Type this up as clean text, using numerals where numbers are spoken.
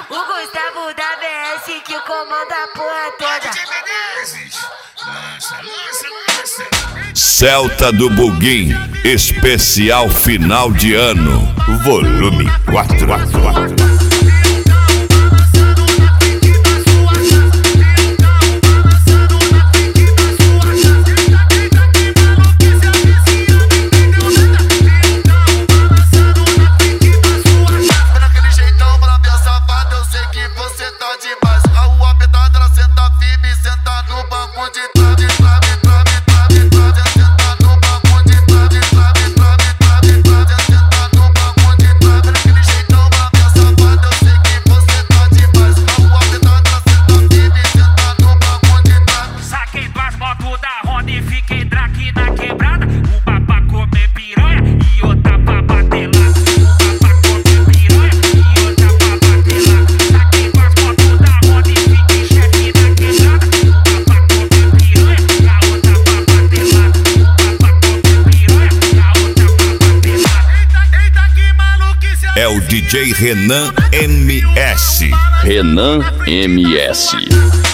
O Gustavo da BS que comanda a porra toda. Celta do Buguim, especial final de ano, volume 444. É o DJ Renan MS. Renan MS.